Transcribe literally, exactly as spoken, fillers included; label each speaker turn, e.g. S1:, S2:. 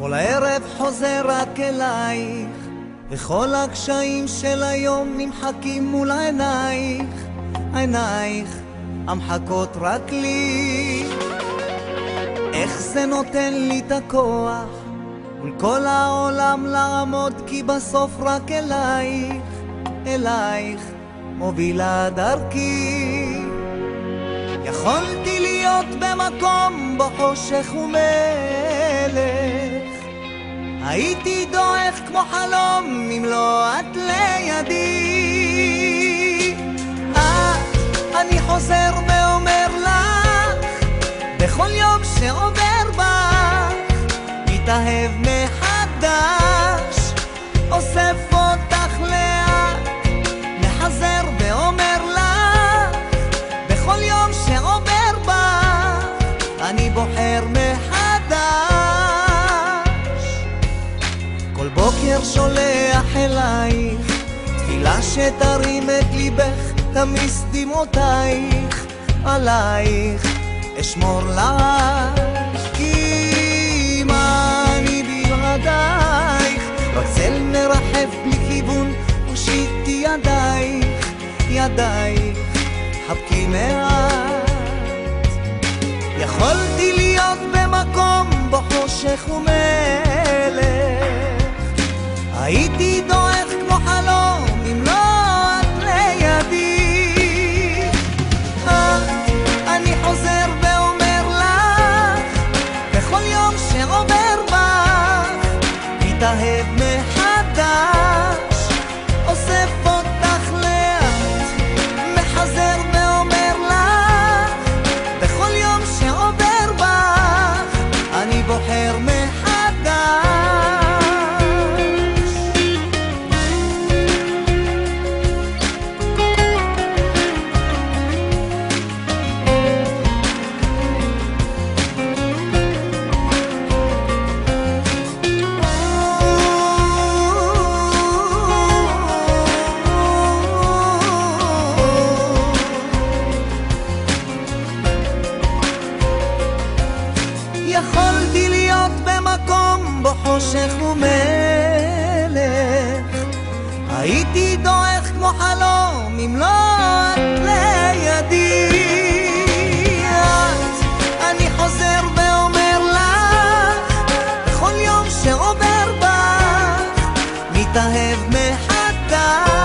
S1: כל הערב חוזר רק אלייך, וכל הקשיים של היום נמחקים מול עינייך, עינייך המחכות רק לי. איך זה נותן לי את הכוח מול כל העולם לעמוד, כי בסוף רק אלייך, אלייך מובילה דרכי. יכולתי להיות במקום בו חושך ומלך, הייתי דועך כמו חלום אם לא את לידי. את, אני חוזר ואומר לך, בכל יום שעובר בך מתאהב מחדש, אוסף אותך לאט, מחזר ואומר לך, בכל יום שעובר בך אני בוחר מחדש. כל בוקר שולח אלייך תפילה שתרים את ליבך, תמיס דמעותייך עלייך אשמור לך, כי אם אני בלעדייך רק צל מרחף בלי כיוון, הושיטי ידייך, ידייך חבקי מעט. יכולתי להיות במקום בו חושך ומלך, הייתי דועך כמו חלום אם לא את לידי. אני חוזר ואומר לך, בכל יום שעובר בך מתאהב מחדש, אוסף אותך לאט, מחזר ואומר לך, בכל יום שעובר בך אני בוחר מחדש. יכולתי להיות במקום בו חושך ומלך, הייתי דועך כמו חלום אם לא את לידי. את, אני חוזר ואומר לך, בכל יום שעובר בך מתאהב מחדש,